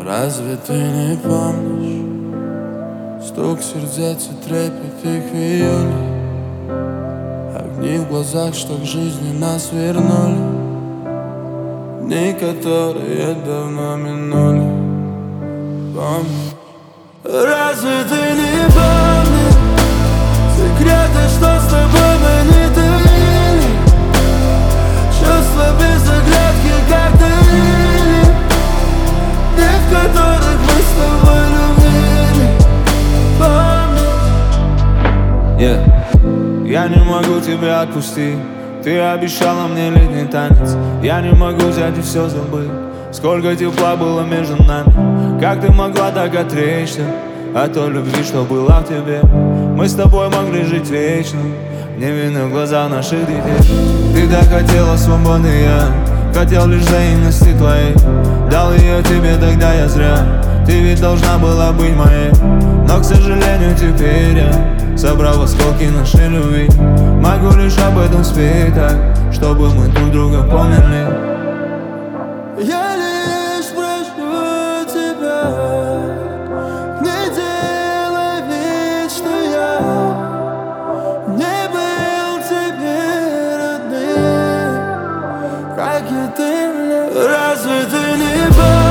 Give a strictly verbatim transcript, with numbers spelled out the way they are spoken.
Разве ты не помнишь стук сердец и трепет их в июле, огни в глазах, что к жизни нас вернули, дни, которые давно минули. Помнишь? Разве ты не помнишь секреты, что с тобой мы не таили, чувства без оглядки, как дарили, дни, в которых мы с тобой любили. Помнишь? Yeah. Я не могу тебя отпустить. Ты обещала мне летний танец. Я не могу взять и все забыть. Сколько тепла было между нами. Как ты могла так отречься от той любви, что была в тебе? Мы с тобой могли жить вечно, невинны в глазах наших детей. Ты так хотела свободы, я хотел лишь взаимности твоей. Дал ее тебе, тогда я зря. Ты ведь должна была быть моей. Но, к сожалению, теперь я собрал осколки нашей любви. Могу лишь об этом спеть так, чтобы мы друг друга поняли. Я лишь прошу тебя, не делай вид, что я не был тебе родным, как и ты мне. Разве ты не помнишь